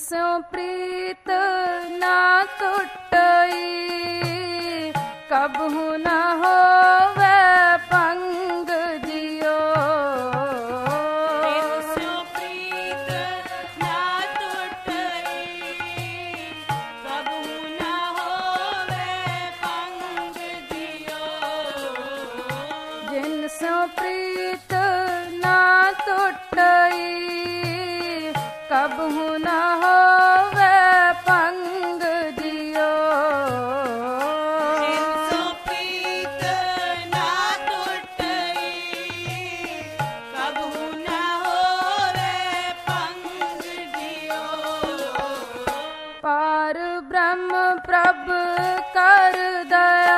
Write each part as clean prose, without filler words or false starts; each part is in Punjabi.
स्यों प्रीत ना टुटई, कबहू न होवे पंग जियो। स्यों प्रीत ना टुटई, कबहू न होवे पंग जियो। जिन स्यों प्रीत ना टुटई, कबहू न होवे पंग जियो। स्यों प्रीत ना टुटई, कबहू न होवे पंग जियो। पार ब्रह्म प्रभ कर दया,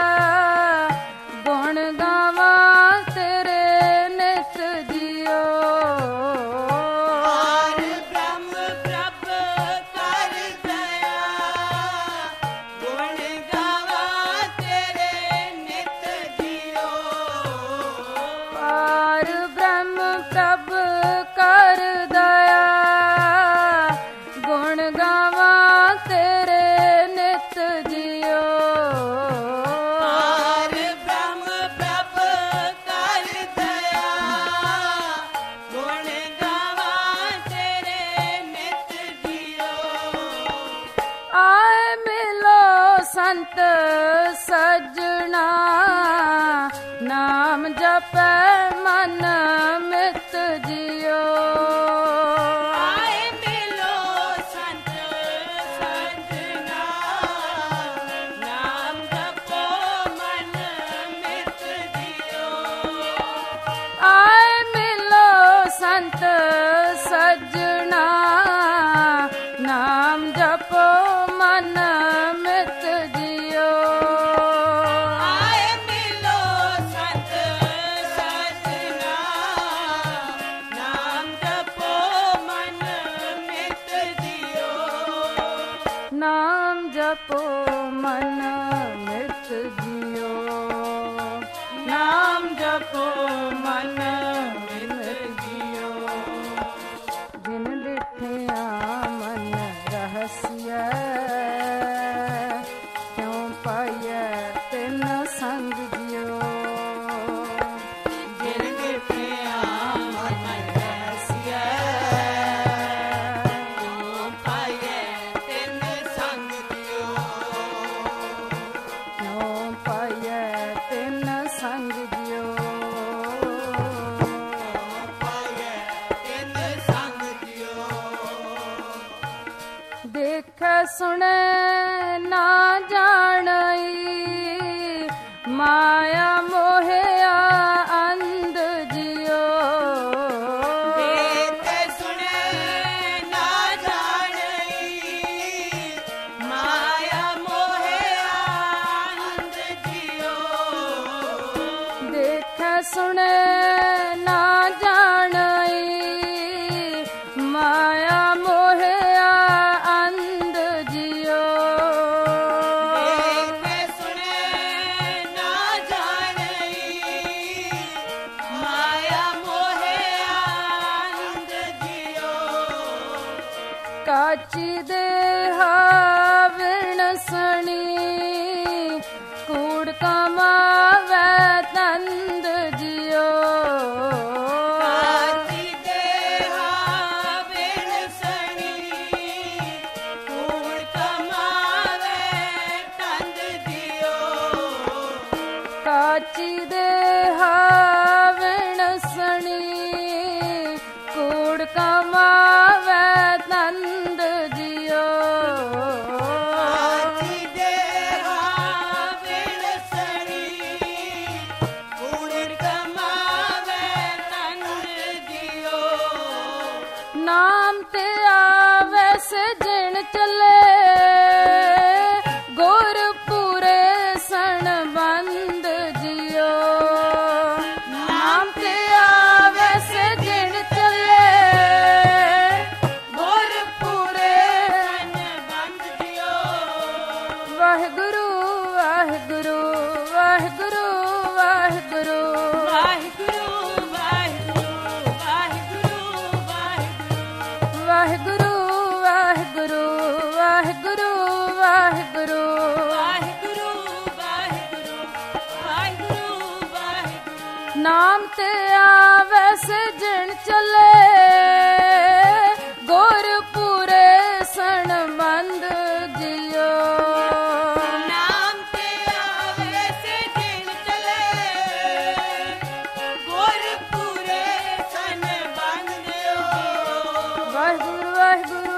गुण गावा तेरे नित जियो। पार ब्रह्म प्रभ कर दया, गुण गावा तेरे नित जियो। पार ब्रह्म प्रभ कर दया, गुण गावा तेरे नित जियो। पार ब्रह्म प्रभ कर दया, गुण गावा तेरे नित जियो। आए मिलो संत सजना, नाम जपै मन मित जियो। आए मिलो संत सजना, नाम जपो मन मित जियो। आए मिलो संत सजना, नाम जपो मन मित जियो। आए मिलो संत सजना, नाम जपो मन मित जियो। नाम जपो मन मित जियो। नाम जपो मन मित जियो। जिन डिठिया मन रहस्य, क्यों पाइय तिन संग जियो। जिन डिठिया मन रहस्य, क्यों पाइय तिन संग जियो। क्यों पाइय तिन संग जियो। पाइय तिन संग जियो। देख सुने ना जानई, माया मोहया अंध जियो। देख सुने ना जानई, माया मोहे आनंद जियो। देख सुने ना जानई, माया मोहया अंध जियो। देख सुने ना जानई, माया मोहे आनंद जियो। काची देहा विणसणी, कूड़ कमावे तंद जियो। काची देहा विणसणी, कूड़ कमावे तंद जियो। काची देहा विणसणी, कूड़ कमावे तंद जियो। काची देहा विणसणी, कूड़ कमावे तंद जियो। नाम ते आवे से जिण चले, गुरपुरे सण बंद जियो। नाम ते आवे से जिण चले, गुरपुरे तन बंद जियो। वाहिगुरु वाहिगुरु वाहिगुरु वाहिगुरु। वाहिगुरु वाहिगुरु वाहिगुरु वाहिगुरु। वाहिगुरु वाहिगुरु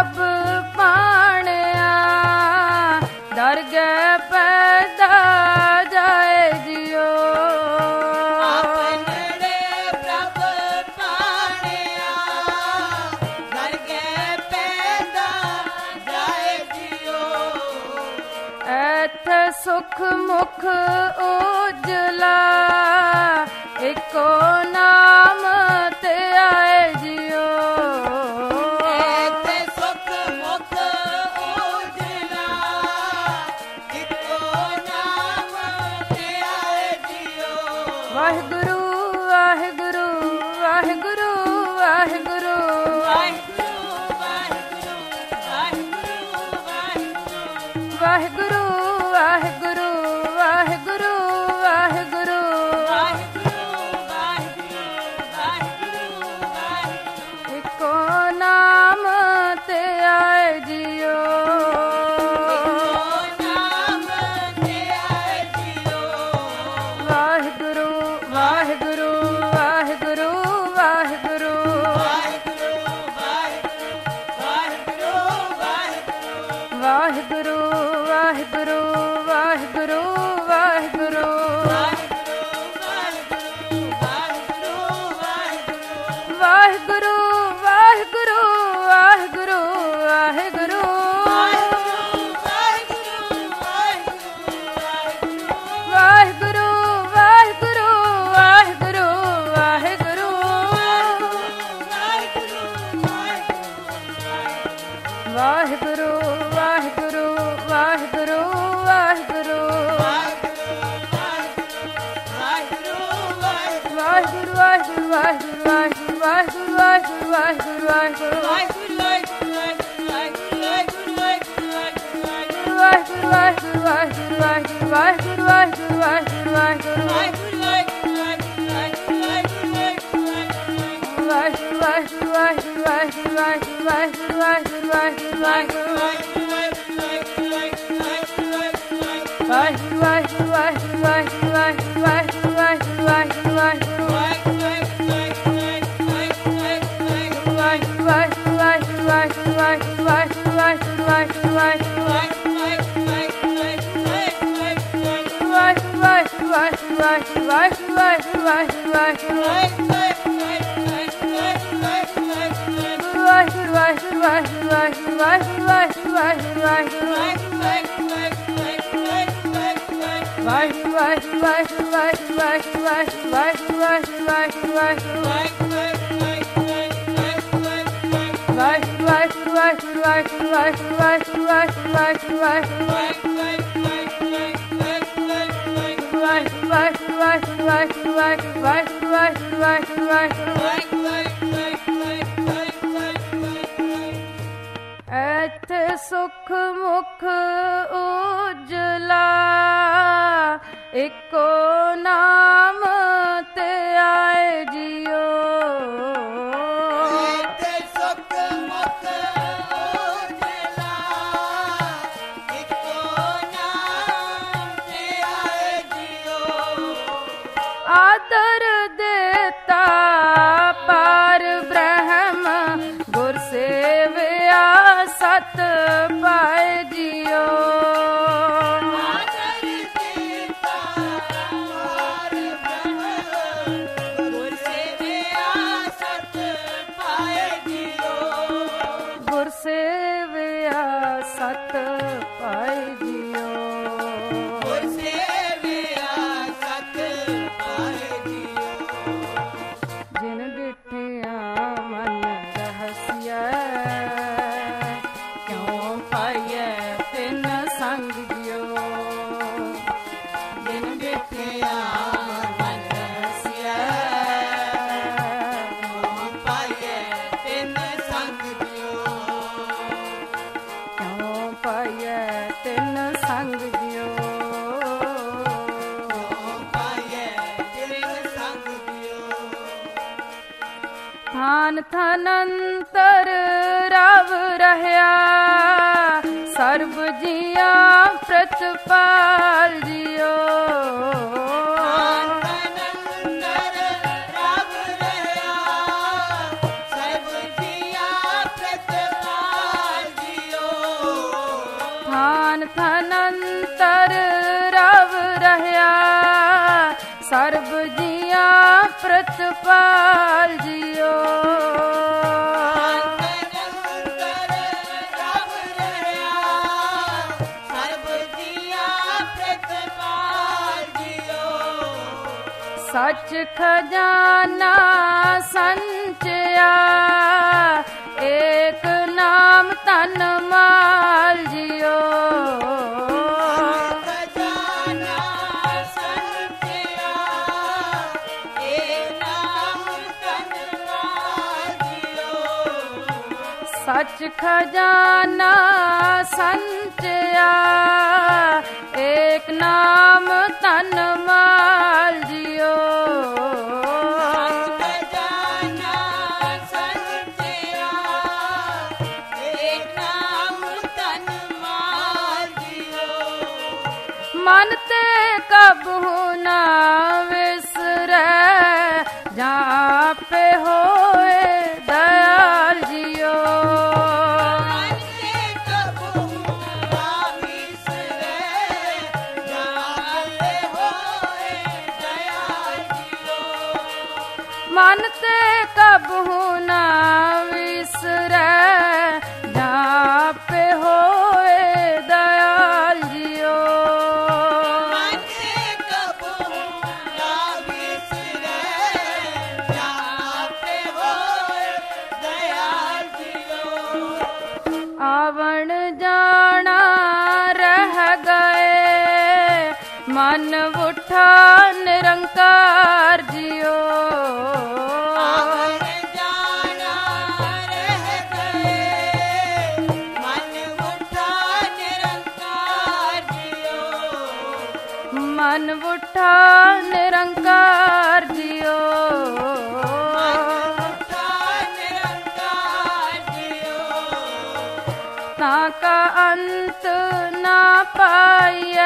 ਪ੍ਰਭ ਪਾਣਿਆ, ਦਰਗਹਿ ਪੈਦਾ ਜਾਏ ਜਿਉ। ਆਪਣੇ ਪ੍ਰਭ ਪਾਣਿਆ, ਦਰਗਹਿ ਪੈਦਾ ਜਾਏ ਜਿਉ। ਐਥੇ ਸੁਖ ਮੁਖ ਉਜਲਾ, ਇੱਕੋ ਨਾਮ ਤੇ ਆਏ ਜਿਉ। ਐਥੇ ਸੁਖ ਮੁਖ ਉਜਲਾ, ਇੱਕੋ ਨਾਮ ਤੇ ਆਏ ਜਿਉ। ਵਾਹਿਗੁਰੂ ਵਾਹਿਗੁਰੂ ਵਾਹਿਗੁਰੂ ਵਾਹਿਗੁਰੂ, ਵਾਹਿਗੁਰੂ ਵਾਹਿਗੁਰੂ ਵਾਹਿਗੁਰੂ ਵਾਹਿਗੁਰੂ, ਵਾਹਿਗੁਰੂ ਵਾਹਿਗੁਰੂ ਵਾਹਿਗੁਰੂ ਵਾਹਿਗੁਰੂ, ਇੱਕੋ ਨਾਮ ਤੇ ਆਏ ਜਿਉ। ਵਾਹਿਗੁਰੂ ਵਾਹਿਗੁਰੂ ਵਾਹਿਗੁਰੂ ਵਾਹਿਗੁਰੂ, ਵਾਹਿਗੁਰੂ ਵਾਹਿਗੁਰੂ ਵਾਹਿਗੁਰੂ ਵਾਹਿਗੁਰੂ, ਵਾਹਿਗੁਰੂ ਵਾਹਿਗੁਰੂ ਵਾਹਿਗੁਰੂ ਵਾਹਿਗੁਰੂ, ਵਾਹਿਗੁਰੂ ਵਾਹਿਗੁਰੂ ਵਾਹਿਗੁਰੂ ਵਾਹਿਗੁਰੂ, ਵਾਹਿਗੁਰੂ ਵਾਹਿਗੁਰੂ ਵਾਹਿਗੁਰੂ ਵਾਹਿਗੁਰੂ, ਵਾਹਿਗੁਰੂ ਵਾਹਿਗੁਰੂ ਵਾਹਿਗੁਰੂ ਵਾਹਿਗੁਰੂ ਵਾਹਿਗੁਰੂ ਵਾਹਿਗੁਰੂ ਵਾਹਿਗੁਰੂ, ਵਾਹਿਗੁਰੂ ਵਾਹਿਗੁਰੂ ਵਾਹਿਗੁਰੂ ਵਾਹਿਗੁਰੂ ਵਾਹਿਗੁਰੂ ਵਾਹਿਗੁਰੂ ਵਾਹਿਗੁਰੂ, ਵਾਹਿਗੁਰੂ ਵਾਹਿਗੁਰੂ ਵਾਹਿਗੁਰੂ ਵਾਹਿਗੁਰੂ ਵਾਹਿਗੁਰੂ ਵਾਹਿਗੁਰੂ ਵਾਹਿਗੁਰੂ ਵਾਹਿਗੁਰੂ, ਵਾਹਿਗੁਰੂ ਵਾਹਿਗੁਰੂ ਵਾਹਿਗੁਰੂ ਵਾਹਿਗੁਰੂ ਵਾਹਿਗੁਰੂ ਵਾਹਿਗੁਰੂ ਵਾਹਿਗੁਰੂ ਵਾਹਿਗੁਰੂ, ਵਾਹਿਗੁਰੂ ਵਾਹਿਗੁਰੂ ਵਾਹਿਗੁਰੂ ਵਾਹਿਗੁਰੂ ਵਾਹਿਗੁਰੂ ਵਾਹਿਗੁਰੂ ਵਾਹਿਗੁਰੂ ਵਾਹਿਗੁਰੂ, ਵਾਹਿਗੁਰੂ ਵਾਹਿਗੁਰੂ ਵਾਹਿਗੁਰੂ ਵਾਹਿਗੁਰੂ ਵਾਹਿਗੁਰੂ ਵਾਹਿਗੁਰੂ ਵਾਹਿਗੁਰੂ, ਵਾਹਿਗੁਰੂ ਵਾਹਿਗੁਰੂ ਵਾਹਿਗੁਰੂ ਵਾਹਿਗੁਰੂ ਵਾਹਿਗੁਰੂ ਵਾਹਿਗੁਰੂ ਵਾਹਿਗੁਰੂ ਵਾਹਿਗੁਰੂ, ਵਾਹਿਗੁਰੂ ਵਾਹਿਗੁਰੂ ਵਾਹਿਗੁਰੂ ਵਾਹਿਗੁਰੂ ਵਾਹਿਗੁਰੂ ਵਾਹਿਗੁਰੂ ਵਾਹਿਗੁਰੂ ਵਾਹਿਗੁਰੂ ਵਾਹਿਗੁਰੂ, ਵਾਹਿਗੁਰੂ ਵਾਹਿਗੁਰੂ ਵਾਹਿਗੁਰੂ ਵਾਹਿਗੁਰੂ ਵਾਹਿਗੁਰੂ ਵਾਹਿਗੁਰੂ ਵਾਹਿਗੁਰੂ ਵਾਹਿਗੁਰੂ, ਵਾਹਿਗੁਰੂ ਵਾਹਿਗੁਰੂ ਵਾਹਿਗੁਰੂ ਵਾਹਿਗੁਰੂ ਵਾਹਿਗੁਰੂ ਵਾਹਿਗੁਰੂ ਵਾਹਿਗੁਰੂ ਵਾਹਿਗੁਰੂ, ਐਥੇ ਸੁਖ ਮੁਖ ਉਜਲਾ, ਇੱਕੋ ਨਾਮ ਤੇ ਆਏ ਜਿਉ। ਆਦਰ ਦੇਤਾ ਪਾਰ ਬ੍ਰਹਮ, ਗੁਰ ਸੇਵਿਆ ਸਤ ਪਾਏ ਜਿਉ। ਗੁਰ ਸੇਵਿਆ ਸਤ ਪਾਏ ਜਿਉ। ਜਿਨ ਡਿਠਿਆ ਮਨ ਰਹਸਿਆ, ਕਿਉ ਪਾਈਐ ਤਿਨ ਸੰਗ ਜਿਉ। ਜਿਨ ਡਿਠਿਆ ਮਨ ਰਹਸਿਆ, ਕਿਉ ਪਾਈਐ ਤਿਨ ਸੰਗ ਜਿਉ। ਥਾਨ ਥਨੰਤਰ ਰਵ ਰਹਿਆ, ਸਰਬ ਜੀਆਂ ਪ੍ਰਤਪਾਲ ਜਿਉ। ਪ੍ਰਤਪਾਲ ਮਨ ਥਨ ਅੰਤਰ ਰਵ ਰਹਿਆ ਸਰਬ ਜੀਆਂ ਪ੍ਰਤਪਾਲ ਜਿਓ सच खजाना संचया एक नाम तन माल जियो खजाना संचया एक नाम तन माल जियो सच खजाना संचया एक नाम तन माल जियो मन ते कबहू ना विसरै जहाँ पे होए दयाल जियो मन ते कबहू ना विसरै जहाँ पे होए दयाल जियो मन ते कबहू ना विसरै जहाँ पे होए दयाल जियो आवण जाना रह गए मन उठा निरंकार जियो आवण जाना रह गए मन उठा निरंकार जियो मन उठा निरंकार जियो ताका अंत ना पाइए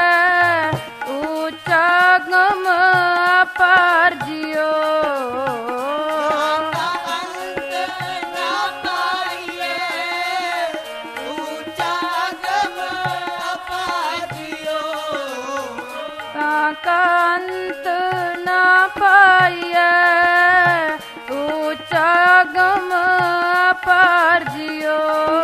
ऊंचा गम अपार जियो अंत ना पाइए ऊंचा गम अपार जियो ताका अंत ना पाइए ऊंचा गम अपार जियो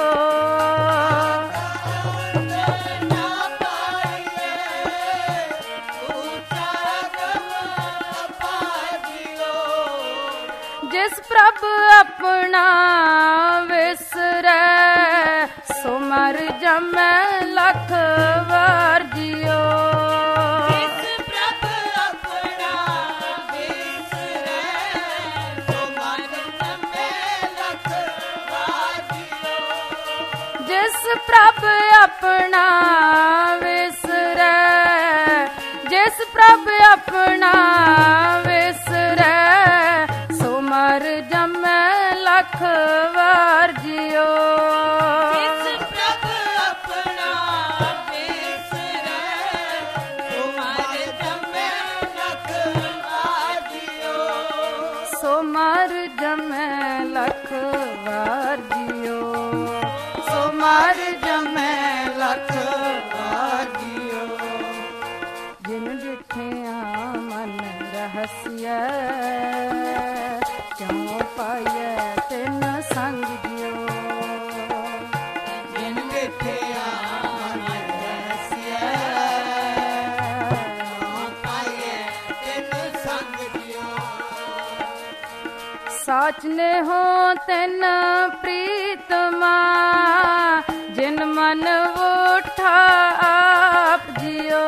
जिस प्रभ अपना विसरै सो मर जमै लख वार जियो जिस प्रभ अपना विसरै सो मर जमै लख वार जियो जिस प्रभ अपना विसरै जिस प्रभ अपना विसरै मर जमै लख वार जियो जिस प्रभ अपना विसरै सो मर जमै लख वार जियो सो मर जमै लख वार जियो सो मर जमै लख वार जियो जिन डिठिया मन रहस्य क्यों पाइए तिन संग जियो जिन डिठिया मन रहस्य क्यों पाइए तिन संग जियो साच ने हो तिन प्रीतमा जिन मन उठा आप जियो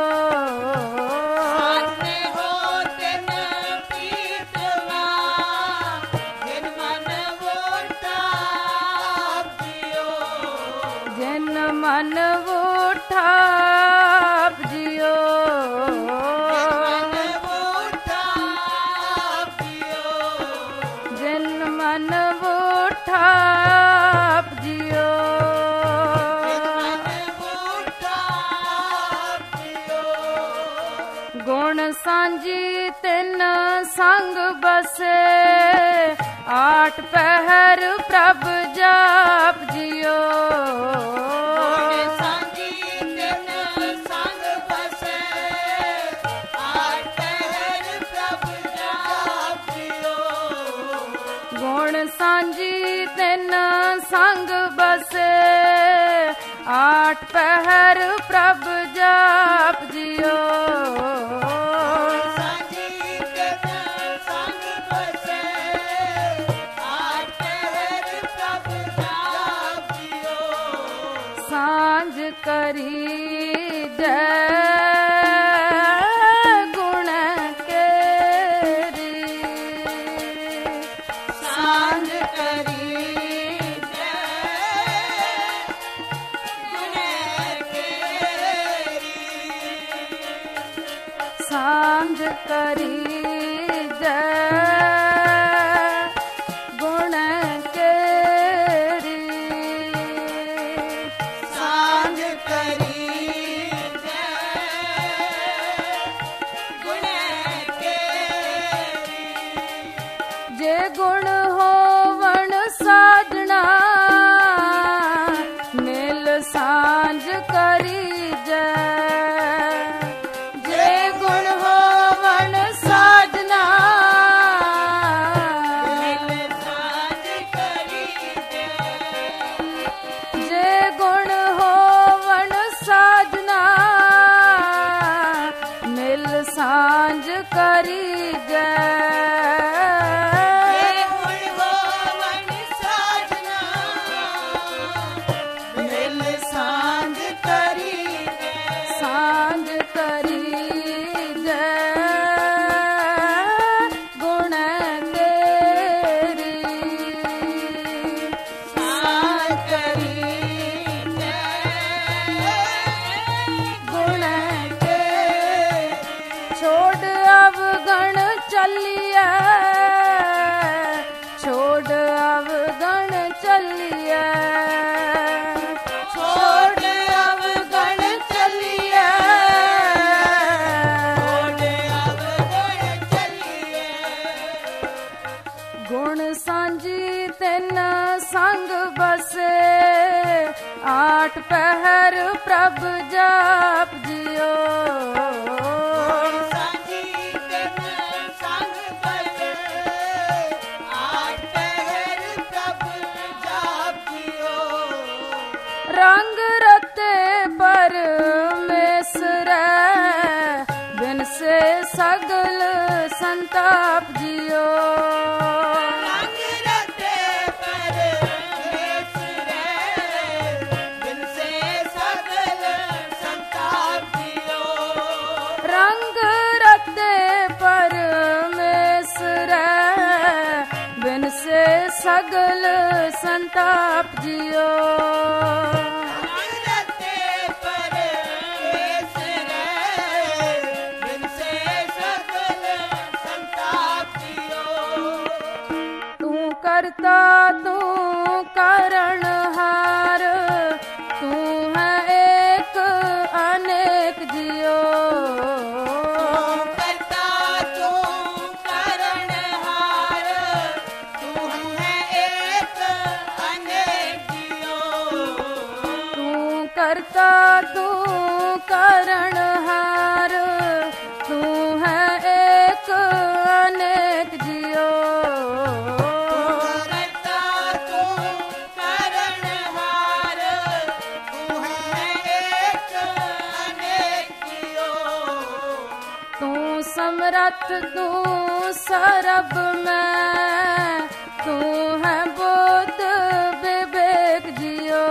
मन उठा जियो जिन मन उठा जियो गुण सांझी तिन संग बसे आठ पहर प्रभ जाप जियो सांझी ਤਿੰਨ ਸੰਗ ਬਸੇ, ਆਠ ਪਹਿਰ ਪ੍ਰਭ ਜਾਪ ਜਿਓ। ਸਾਂਝੀ ਤਿੰਨ ਸੰਗ ਬਸੇ, ਆਠ ਪਹਿਰ ਪ੍ਰਭ ਜਾਪ ਜਿਓ। ਸਾਂਝ ਕਰੀ ਜੈ ਗੁਣ ਕੇਰੀ, ਸਾਂਝ ਕਰੀ ਜੈ ਗੁਣ ਕੇਰੀ। ਸਾਂਝ ਕਰੀ ਜੈ ਗੁਣ ਕੇਰੀ। ਸਾਂਝ ਕਰੀ ਜੈ ਗੁਣ ਕੇਰੀ। ਜੇ ਗੁਣ ਹੋਵਣ ਸਾਜਣਾ, ਮਿਲ ਸਾਂਝ ਕਰੀ ਜੈ। ਜੇ ਗੁਣ ਹੋਵਣ ਸਾਜਣਾ, ਮਿਲ ਸਾਂਝ ਕਰੀ ਜੈ। ਜੇ ਗੁਣ ਹੋਵਣ ਸਾਜਣਾ, ਮਿਲ ਸਾਂਝ ਕਰੀ ਜੈ। ਜੇ ਗੁਣ ਹੋਵਣ ਸਾਜਨਾ, ਮਿਲ ਸਾਂਝ ਕਰੀ ਜੈ। ਸਾਂਝ ਕਰੀ ਜੈ ਗੁਣ ਤੇਰੀ। ਸਾਂਝ ਕਰੀ ਜੈ ਗੁਣ ਕੇ ਛੋੜ ਅਵਗਣ ਚੱਲੀਐ, ਛੋੜ ਅਵਗਣ ਚੱਲੀਐ। ਛੋੜ ਅਵਗਣ ਚੱਲੀਐ, ਛੋੜ ਅਵਗਣ ਚੱਲੀਏ। ਗੁਣ ਸਾਂਝੀ ਤਿੰਨ ਸੰਗ ਬਸੇ, ਆਠ ਪਹਿਰ ਪ੍ਰਭ ਜਾਪ ਜਿਓ। ਸਾਂਝੀ ਤਿੰਨ ਸੰਗ ਬਸੇ, ਆਠ ਪਹਿਰ ਪ੍ਰਭ ਜਾਪ ਜਿਓ। ਰੰਗ ਰਤੇ ਪਰਮੇਸ਼ਰੈ, ਬਿਨ ਸੇ ਸਗਲ ਸੰਤਾਪ ਜਿਓ। ਰੰਗ ਰਤੇ ਪਰਮੇਸ਼ਰੈ, ਬਿਨ ਸੇ ਸਗਲ ਸੰਤਾਪ ਜਿਓ। ਰੰਗ ਰਤੇ ਪਰਮੇਸ਼ਰੈ, ਬਿਨ ਸੇ ਸਗਲ ਸੰਤਾਪ ਜਿਓ। ਰੰਗ ਰਤੇ ਪਰਮੇਸ਼ਰੈ, ਬਿਨ ਸੇ ਸਗਲ ਸੰਤਾਪ ਜਿਓ। ਤੂੰ ਕਰਤਾ ਤੂੰ ਕਰਨਹਾਰ, ਤੂੰ ਹੈ ਏਕ ਅਨੇਕ ਜਿਓ। ਕਰਤਾ ਤੂੰ ਕਰਨਹਾਰ, ਤੂੰ ਹੈ ਏਕ ਅਨੇਕ ਜਿਓ। ਤੂੰ ਕਰਤਾ ਤੂੰ ਕਰਨਹਾਰ, ਤੂੰ ਹੈ ਏਕ ਅਨੇਕ ਜਿਓ। ਕਰਤਾ ਤੂੰ ਕਰਨਹਾਰ, ਤੂੰ ਹੈ ਏਕ ਅਨੇਕ ਜਿਓ। ਤੂੰ ਸਮਰੱਥ ਤੂੰ ਸਰਬ ਮੈਂ, ਤੂੰ ਹੈ ਬੁੱਧ ਵਿਵੇਕ ਜਿਓ।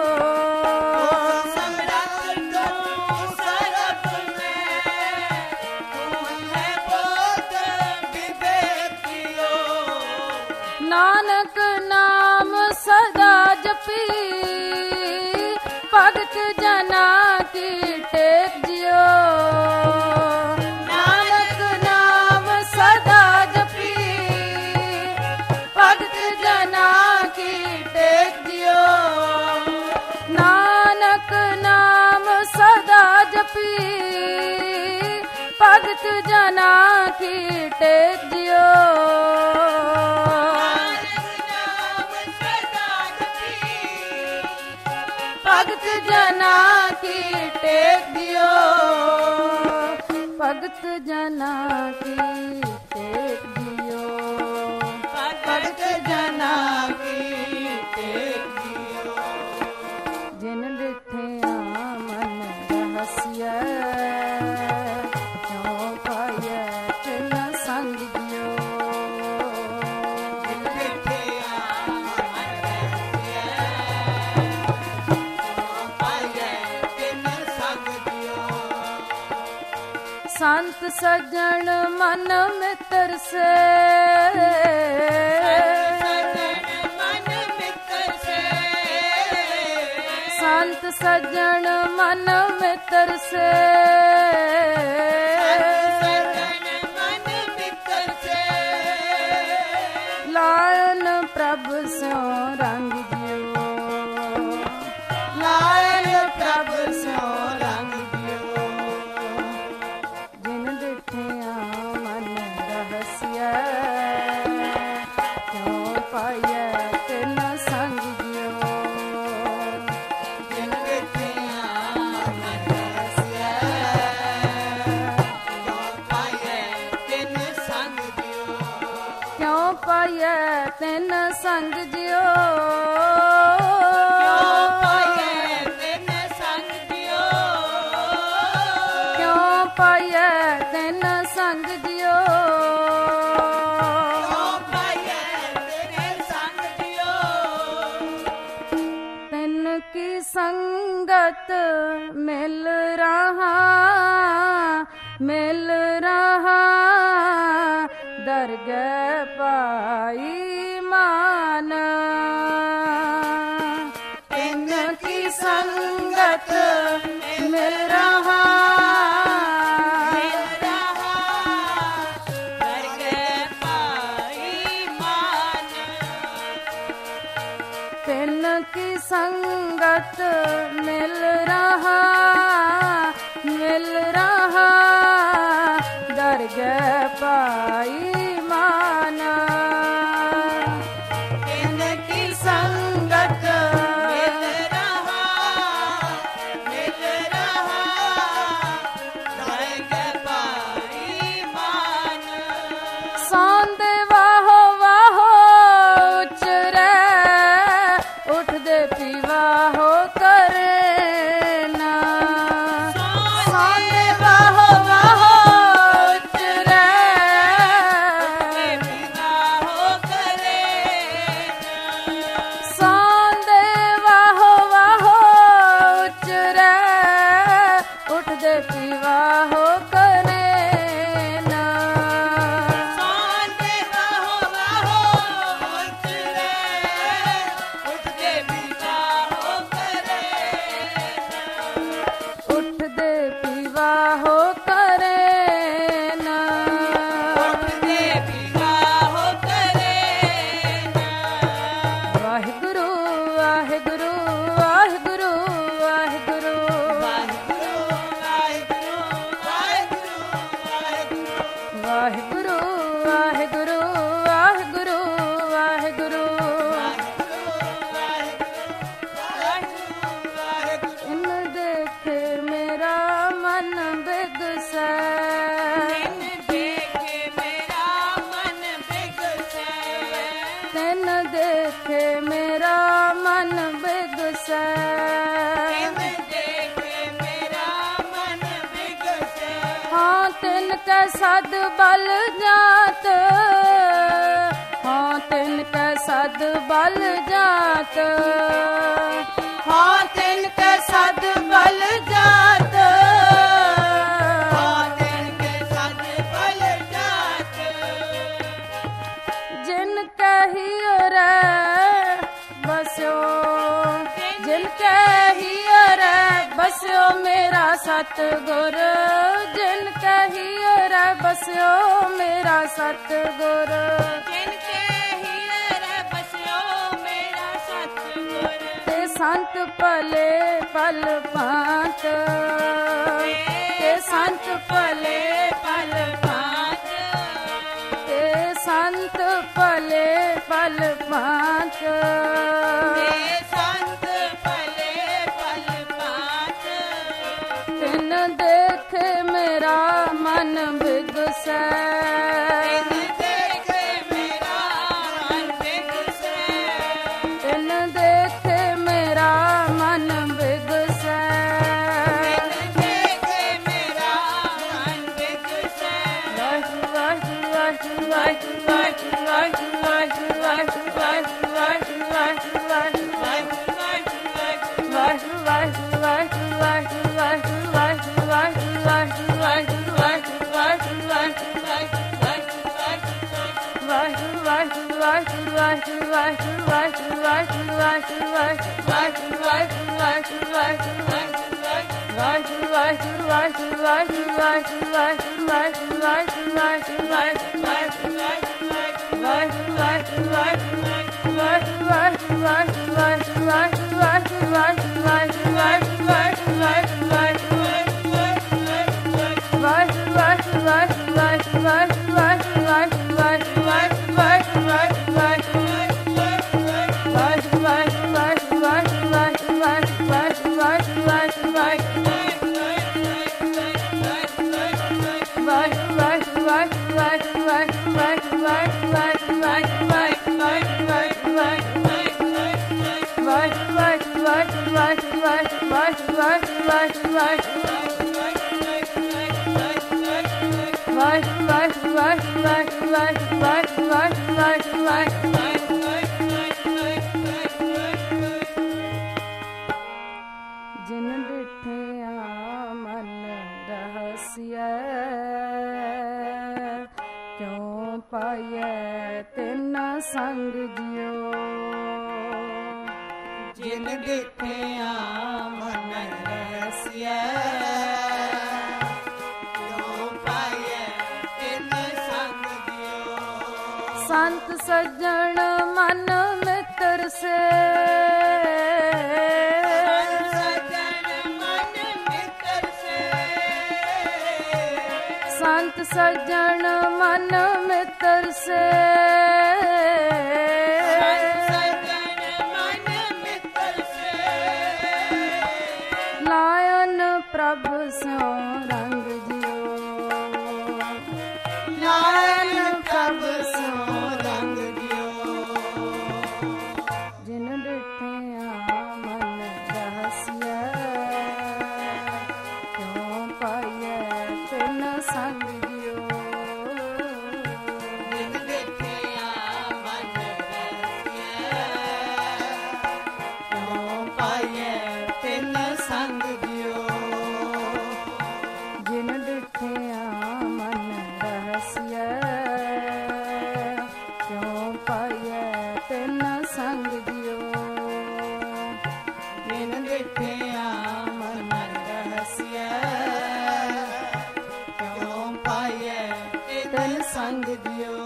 ਸਮਰੱਥ ਤੂੰ ਸਰਬ ਮੈਂ, ਤੂੰ ਹੈ ਬੁੱਧ ਵਿਵੇਕ ਜਿਓ। ਨਾਨਕ ਨਾਮ ਸਦਾ ਜਪੀ, ਭਗਤ ਜਨਾ ਕੀ ਟੇਕ ਜਿਓ। ਨਾਨਕ ਨਾਮ ਸਦਾ ਜਪੀ, ਭਗਤ ਜਨਾ ਕੀ ਟੇਕ ਜਿਓ। ਨਾਨਕ ਨਾਮ ਸਦਾ ਜਪੀ, ਭਗਤ ਜਨਾ ਕੀ ਟੇਕ ਜਿਓ। ਭਗਤ ਜਨਾ ਕੀ ਟੇਕ ਦਿਓ। ਭਗਤ ਜਨਾ ਕੀ ਟੇਕ ਦਿਓ। ਭਗਤ ਜਨਾ ਕੀ ਸੰਤ ਸੱਜਣ ਮਨ ਮਿੱਤਰ ਸੇ ਸੰਤ ਸੱਜਣ ਮਨ ਮਿੱਤਰ ਸੇ ਲਾਇਨ ਪ੍ਰਭ ਸਿਉ ਰੰਗ ਜਿਉ ਲਾਇਨ ਪ੍ਰਭ ਸਿਉ ਰੰਗ ਜਿਉ ਜਿਨ ਦੇਖਿਆ ਮਨ ਰਹਸਿਆ ਕਿਉ ਪਾਈਐ ਤਿਨ ਸੰਗ ਜਿਉ ਜਿਨ ਦੇਖਿਆ ਮਨ ਰਹਸਿਆ ਕਿਉ ਪਾਈਐ ਤਿਨ ਸੰਗ ਜਿਉ ਕਿਉ ਪਾਈਐ ਤਿਨ ਸੰਗ ਜਿਉ ਪਾਈਐ ਤਿਨ ਸੰਗ ਜਿਉ ਤਿਨ ਕੀ ਸੰਗਤ ਮਿਲ ਰਹਾ ਦਰਗਹਿ ਪਾਈ ਮਾਨ ਤਿਨ ਕੀ ਸੰਗਤ ਮਿਲ ਰਹਾ ਤਿਨ ਕੀ ਸੰਗਤ ਮਿਲ ਰਹਾ ਦਰਗਹਿ ਪਾਈ ਮਾਨ ਤਿਨ ਕੀ ਸੰਗਤ ਮਿਲ ਰਹਾ ਦਰਗਹਿ ਪਾਈ ਮਾਨ ਸੌਂਦੇ ਵਾਹੋ ਵਾਹੋ ਉਚਰੈ ਉੱਠਦੇ ਪੀਵਾਹੋ ਕਰੇ ਨਾ ਸੌਂਦੇ ਵਾਹੋ ਵਾਹੋ ਉਚਰੈ ਪੀਵਾਹੋ ਕਰੇ ਸੌਂਦੇ ਵਾਹੋ ਵਾਹੋ ਉਚਰੈ ਉੱਠਦੇ ਪੀਵਾਹੋ ਕਰੇ ਨਾ ਸੌਂਦੇ ਵਾਹੋ ਵਾਹੋ ਉਚਰੈ ਉੱਠਦੇ ਪੀਵਾਹੋ ਕਰੇ ਉੱਠਦੇ ਪੀਵਾਹੋ ਕਰੇ ਨਾ ਉੱਠਦੇ ਪੀਵਾਹੋ ਕਰੇ ਨਾ ਵਾਹਿਗੁਰੂ ਵਾਹਿਗੁਰੂ ਵਾਹਿਗੁਰੂ ਵਾਹਿਗੁਰੂ ਵਾਹਿਗੁਰੂ ਵਾਹਿਗੁਰੂ ਵਾਹਿਗੁਰੂ ਵਾਹਿਗੁਰੂ ਇਨ ਦੇਖੇ ਮੇਰਾ ਮਨ ਬਿਗਸੈ ਤਿਨ ਦੇਖੇ ਮੇਰਾ ਮਨ ਬਿਗਸੈ ਹਾਂ ਤਿਨ ਕੈ ਸਦ ਬਲ ਜਾਤ ਹਾਂ ਤਿਨ ਕੈ ਸਦ ਬਲ ਜਾਤ ਹਾਂ ਤਿਨ ਕੈ ਸਦ ਬਲ ਜਾਤ ਹਾਂ ਤਿਨ ਕੈ ਸਦ ਬਲ ਜਾਤ ਜਿਨ ਕਹੀਰੈ ਬਸਿਓ ਜਿਨ ਕਹੀਰੈ ਬਸਿਓ ਮੇਰਾ ਸਤਿਗੁਰ ਜਿਨ ਕਹੀਰੈ ਬਸਿਓ ਮੇਰਾ ਸਤਿਗੁਰ ਜਿਨ ਕਹੀਰੈ ਬਸਿਓ ਮੇਰਾ ਸਤਿਗੁਰ ਤੇ ਸੰਤ ਭਲੇ ਪਲ ਭਾਂਤ ਤੇ ਸੰਤ ਭਲੇ ਪਲ ਭਾਂਤ ਤੇ ਸੰਤ ਭਲੇ ਪਲ ਭਾਂਤ ਤੇ ਸੰਤ ਭਲੇ ਪਲ ਭਾਂਤ ਤਿਨ ਦੇਖੇ ਮੇਰਾ ਮਨ ਬਿਗਸੈ ਤਿਨ ਦੇਖੇ ਮੇਰਾ ਮਨ ਬਿਗਸੈ ਤਿਨ ਦੇਖੇ ਮੇਰਾ ਮਨ ਬਿਗਸੈ ਤਿਨ ਦੇਖੇ ਮੇਰਾ ਮਨ ਬਿਗਸੈ ਵਾਹਿਗੁਰੂ ਵਾਹਿਗੁਰੂ ਵਾਹਿਗੁਰੂ ਵਾਹਿਗੁਰੂ ਵਾਹਿਗੁਰੂ ਵਾਹਿਗੁਰੂ ਵਾਹਿਗੁਰੂ ਵਾਹਿਗੁਰੂ ਜਿਨ ਡਿਠਿਆ ਮਨ ਰਹਸੀਐ ਕਿਉ ਪਾਈਐ ਤਿਨ ਸੰਗ ਜਿਉ। ਜਿਨ ਡਿਠਿਆ ਮਨ ਰਹਸੀਐ ਕਿਉ ਪਾਈਐ ਤਿਨ ਸੰਗ ਜਿਉ। ਸੰਤ ਸੱਜਣ ਮਨ ਮਿੱਤਰ ਸੇ ਸੰਤ ਸੱਜਣ ਮਨ ਮਿੱਤਰ ਸੇ ਲਾਇਨ ਪ੍ਰਭ ਸਿਉ ਰੰਗ ਜਿਉ। ਲਾਇਨ ਪ੍ਰਭ ਸਿਉ ਰੰਗ ਜਿਉ। ਜਿਨ ਡਿਠਿਆ ਮਨ ਰਹਸੀਐ ਕਿਉ ਪਾਈਐ ਤਿਨ ਸੰਗ ਜਿਉ। ਜਿਨ ਡਿਠਿਆ ਮਨ ਰਹਸੀਐ ਕਿਉ ਪਾਈਐ ਤਿਨ ਸੰਗ ਜਿਉ। ਜਿਨ ਡਿਠਿਆ ਮਨ ਰਹਸੀਐ ਕਿਉ ਪਾਈਐ ਤਿਨ ਸੰਗ ਜਿਉ। ਜਿਨ ਡਿਠਿਆ ਮਨ ਰਹਸੀਐ ਕਿਉ ਪਾਈਐ ਤਿਨ ਸੰਗ ਜਿਉ।